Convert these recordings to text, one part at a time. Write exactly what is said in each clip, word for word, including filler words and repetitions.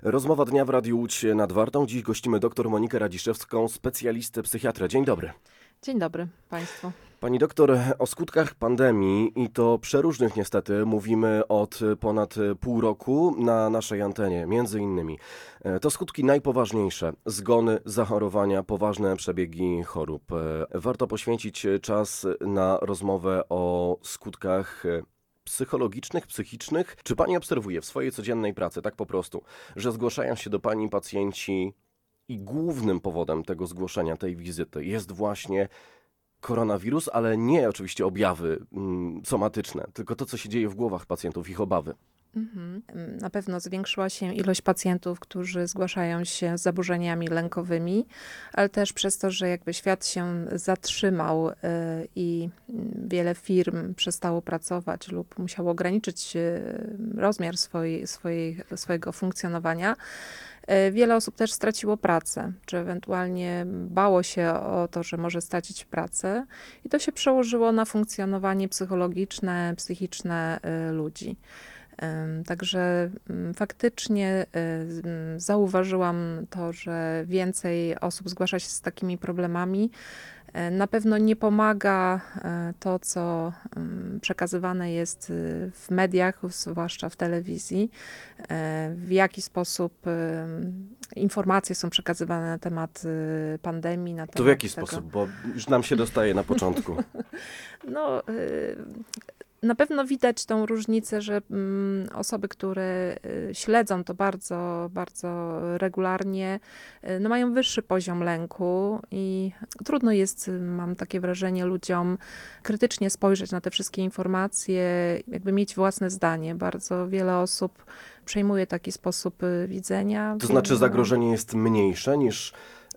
Rozmowa dnia w Radiu Łódź nad Wartą. Dziś gościmy dr Monikę Radziszewską, specjalistę psychiatrę. Dzień dobry. Dzień dobry Państwu. Pani doktor, o skutkach pandemii i to przeróżnych niestety mówimy od ponad pół roku na naszej antenie. Między innymi to skutki najpoważniejsze, zgony, zachorowania, poważne przebiegi chorób. Warto poświęcić czas na rozmowę o skutkach psychologicznych, psychicznych. Czy pani obserwuje w swojej codziennej pracy tak po prostu, że zgłaszają się do pani pacjenci i głównym powodem tego zgłoszenia, tej wizyty jest właśnie koronawirus, ale nie oczywiście objawy mm, somatyczne, tylko to, co się dzieje w głowach pacjentów, ich obawy? Mhm. Na pewno zwiększyła się ilość pacjentów, którzy zgłaszają się z zaburzeniami lękowymi, ale też przez to, że jakby świat się zatrzymał y, i wiele firm przestało pracować lub musiało ograniczyć y, rozmiar swojej, swojej, swojego funkcjonowania. Wiele osób też straciło pracę, czy ewentualnie bało się o to, że może stracić pracę i to się przełożyło na funkcjonowanie psychologiczne, psychiczne ludzi. Także faktycznie zauważyłam to, że więcej osób zgłasza się z takimi problemami. Na pewno nie pomaga to, co przekazywane jest w mediach, zwłaszcza w telewizji, w jaki sposób informacje są przekazywane na temat pandemii. Na temat to w jaki tego... sposób? Bo już nam się dostaje na początku. No... Na pewno widać tą różnicę, że osoby, które śledzą to bardzo, bardzo regularnie, no mają wyższy poziom lęku i trudno jest, mam takie wrażenie, ludziom krytycznie spojrzeć na te wszystkie informacje, jakby mieć własne zdanie. Bardzo wiele osób przejmuje taki sposób widzenia. To znaczy zagrożenie jest mniejsze niż...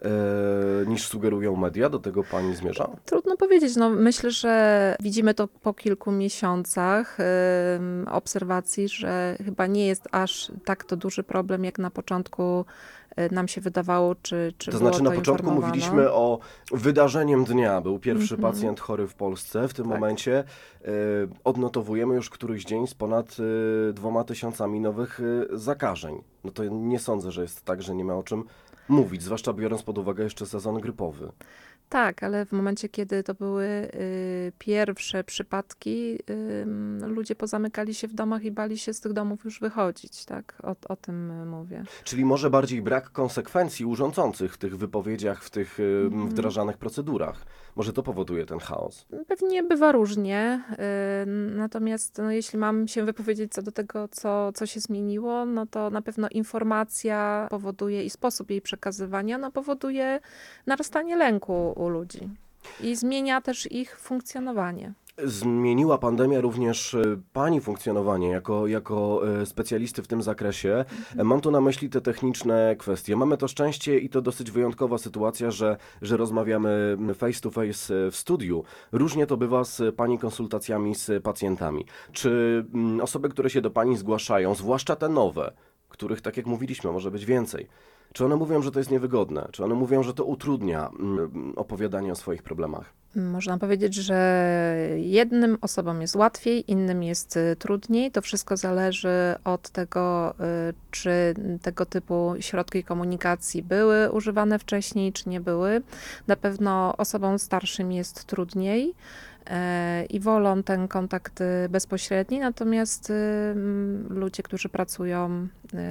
niż sugerują media? Do tego pani zmierza? Trudno powiedzieć. No, myślę, że widzimy to po kilku miesiącach yy, obserwacji, że chyba nie jest aż tak to duży problem, jak na początku nam się wydawało, czy, czy to było znaczy na to początku mówiliśmy o wydarzeniem dnia. Był pierwszy mm-hmm. pacjent chory w Polsce. W tym tak. momencie y, odnotowujemy już któryś dzień z ponad y, dwoma tysiącami nowych y, zakażeń. No to nie sądzę, że jest tak, że nie ma o czym mówić, zwłaszcza biorąc pod uwagę jeszcze sezon grypowy. Tak, ale w momencie, kiedy to były y, pierwsze przypadki, y, ludzie pozamykali się w domach i bali się z tych domów już wychodzić, tak? O, o tym mówię. Czyli może bardziej brak konsekwencji urządzących w tych wypowiedziach, w tych y, mm. wdrażanych procedurach. Może to powoduje ten chaos? Pewnie bywa różnie, y, natomiast no, jeśli mam się wypowiedzieć co do tego, co, co się zmieniło, no to na pewno informacja powoduje i sposób jej przekazywania, no powoduje narastanie lęku u ludzi i zmienia też ich funkcjonowanie. Zmieniła pandemia również pani funkcjonowanie jako, jako specjalisty w tym zakresie. Mhm. Mam tu na myśli te techniczne kwestie. Mamy to szczęście i to dosyć wyjątkowa sytuacja, że, że rozmawiamy face to face w studiu. Różnie to bywa z pani konsultacjami z pacjentami. Czy osoby, które się do pani zgłaszają, zwłaszcza te nowe, których, tak jak mówiliśmy, może być więcej, czy one mówią, że to jest niewygodne? Czy one mówią, że to utrudnia opowiadanie o swoich problemach? Można powiedzieć, że jednym osobom jest łatwiej, innym jest trudniej. To wszystko zależy od tego, czy tego typu środki komunikacji były używane wcześniej, czy nie były. Na pewno osobom starszym jest trudniej i wolą ten kontakt bezpośredni, natomiast ludzie, którzy pracują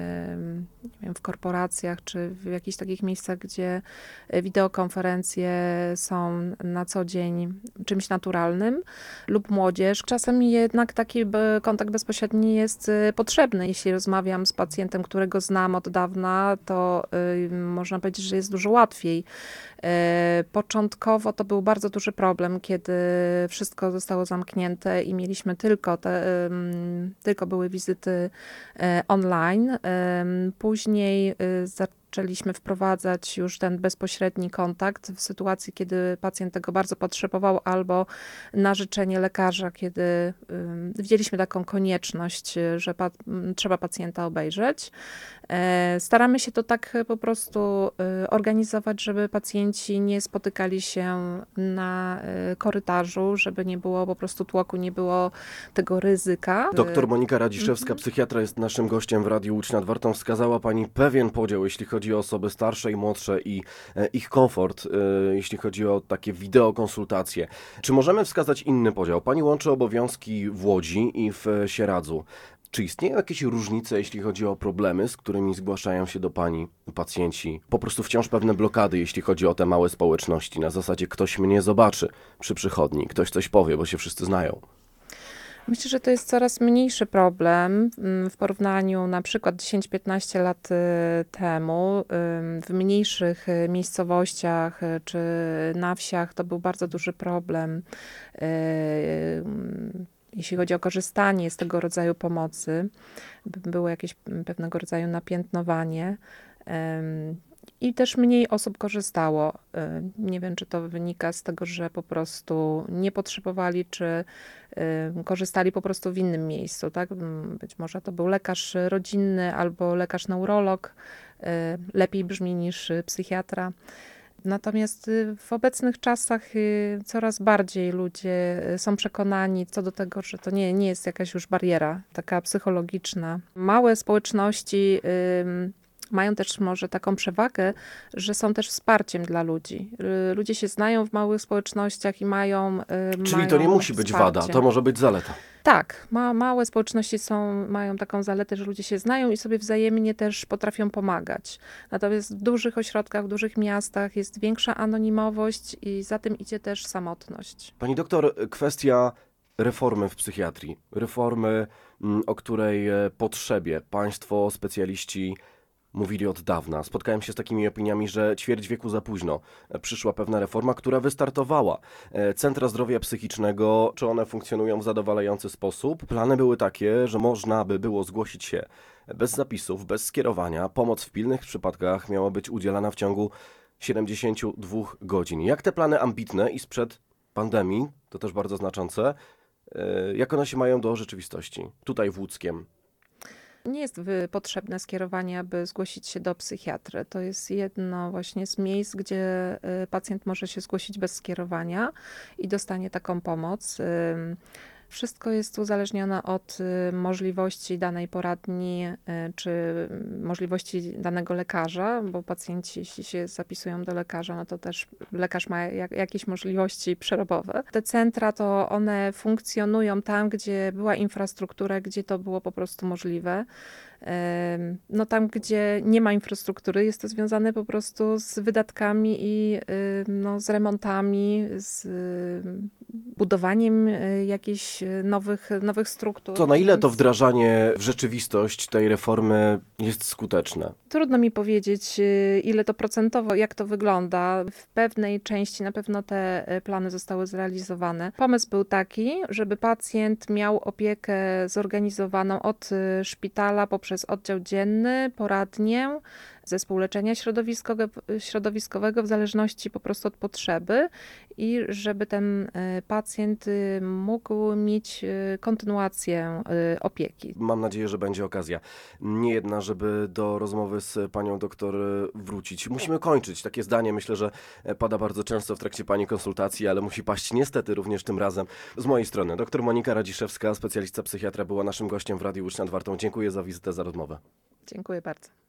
nie wiem, w korporacjach czy w jakichś takich miejscach, gdzie wideokonferencje są na co dzień czymś naturalnym, lub młodzież, czasem jednak taki kontakt bezpośredni jest potrzebny. Jeśli rozmawiam z pacjentem, którego znam od dawna, to można powiedzieć, że jest dużo łatwiej. Początkowo to był bardzo duży problem, kiedy wszystko zostało zamknięte i mieliśmy tylko te, tylko były wizyty online. Później zaczęliśmy wprowadzać już ten bezpośredni kontakt w sytuacji, kiedy pacjent tego bardzo potrzebował, albo na życzenie lekarza, kiedy widzieliśmy taką konieczność, że pa- trzeba pacjenta obejrzeć. Staramy się to tak po prostu organizować, żeby pacjenci nie spotykali się na korytarzu, żeby nie było po prostu tłoku, nie było tego ryzyka. Doktor Monika Radziszewska, psychiatra, jest naszym gościem w Radiu Łódź nad Wartą. Wskazała Pani pewien podział, jeśli chodzi o osoby starsze i młodsze i ich komfort, jeśli chodzi o takie wideokonsultacje. Czy możemy wskazać inny podział? Pani łączy obowiązki w Łodzi i w Sieradzu. Czy istnieją jakieś różnice, jeśli chodzi o problemy, z którymi zgłaszają się do Pani pacjenci? Po prostu wciąż pewne blokady, jeśli chodzi o te małe społeczności. Na zasadzie ktoś mnie zobaczy przy przychodni, ktoś coś powie, bo się wszyscy znają. Myślę, że to jest coraz mniejszy problem w porównaniu na przykład dziesięć piętnaście lat temu. W mniejszych miejscowościach czy na wsiach to był bardzo duży problem, jeśli chodzi o korzystanie z tego rodzaju pomocy. Było jakieś pewnego rodzaju napiętnowanie. I też mniej osób korzystało. Nie wiem, czy to wynika z tego, że po prostu nie potrzebowali, czy korzystali po prostu w innym miejscu, tak? Być może to był lekarz rodzinny albo lekarz neurolog. Lepiej brzmi niż psychiatra. Natomiast w obecnych czasach coraz bardziej ludzie są przekonani co do tego, że to nie, nie jest jakaś już bariera taka psychologiczna. Małe społeczności mają też może taką przewagę, że są też wsparciem dla ludzi. Ludzie się znają w małych społecznościach i mają Czyli mają to nie musi być wsparcie. wada, to może być zaleta. Tak, ma, małe społeczności są, mają taką zaletę, że ludzie się znają i sobie wzajemnie też potrafią pomagać. Natomiast w dużych ośrodkach, w dużych miastach jest większa anonimowość i za tym idzie też samotność. Pani doktor, kwestia reformy w psychiatrii. Reformy, o której potrzebie państwo, specjaliści mówili od dawna. Spotkałem się z takimi opiniami, że ćwierć wieku za późno przyszła pewna reforma, która wystartowała. Centra zdrowia psychicznego, czy one funkcjonują w zadowalający sposób? Plany były takie, że można by było zgłosić się bez zapisów, bez skierowania. Pomoc w pilnych przypadkach miała być udzielana w ciągu siedemdziesięciu dwóch godzin. Jak te plany ambitne i sprzed pandemii, to też bardzo znaczące, jak one się mają do rzeczywistości? Tutaj w Łódzkiem. Nie jest potrzebne skierowanie, aby zgłosić się do psychiatry. To jest jedno właśnie z miejsc, gdzie pacjent może się zgłosić bez skierowania i dostanie taką pomoc. Wszystko jest uzależnione od możliwości danej poradni, czy możliwości danego lekarza, bo pacjenci, jeśli się zapisują do lekarza, no to też lekarz ma jak, jakieś możliwości przerobowe. Te centra to one funkcjonują tam, gdzie była infrastruktura, gdzie to było po prostu możliwe. No tam, gdzie nie ma infrastruktury, jest to związane po prostu z wydatkami i no, z remontami, z budowaniem jakichś nowych, nowych struktur. To na ile to wdrażanie w rzeczywistość tej reformy jest skuteczne? Trudno mi powiedzieć, ile to procentowo, jak to wygląda. W pewnej części na pewno te plany zostały zrealizowane. Pomysł był taki, żeby pacjent miał opiekę zorganizowaną od szpitala poprzez oddział dzienny, poradnię, zespół leczenia środowiskowego, środowiskowego w zależności po prostu od potrzeby i żeby ten pacjent mógł mieć kontynuację opieki. Mam nadzieję, że będzie okazja nie jedna, żeby do rozmowy z panią doktor wrócić. Musimy kończyć. Takie zdanie myślę, że pada bardzo często w trakcie pani konsultacji, ale musi paść niestety również tym razem. Z mojej strony doktor Monika Radziszewska, specjalista psychiatra, była naszym gościem w Radiu Łódź nad Wartą. Dziękuję za wizytę, za rozmowę. Dziękuję bardzo.